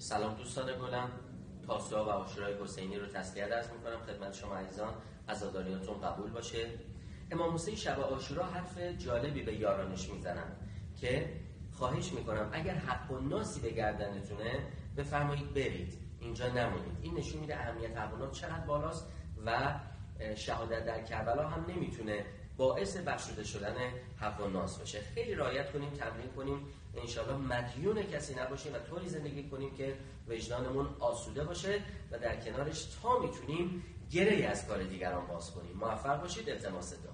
سلام دوستان گلم، تاسوعا و عاشورای حسینی رو تسلیت عرض می‌کنم خدمت شما عزیزان. عزاداریاتون قبول باشه. امام حسین شب عاشورا حرف جالبی به یارانش میزنن که خواهش میکنم اگر حق و ناسی به گردنتونه بفرمایید برید، اینجا نمونید. این نشون میده اهمیت حق و ناس چقدر بالاست و شهادت در کربلا هم نمیتونه باعث بخشوده شدن حق و ناس بشه. خیلی رعایت کنیم، تمرین کنیم، انشاءالله مدیون کسی نباشیم و طوری زندگی کنیم که وجدانمون آسوده باشه و در کنارش تا میتونیم گره‌ای از کار دیگران باز کنیم. موفق باشید. التماس دعا.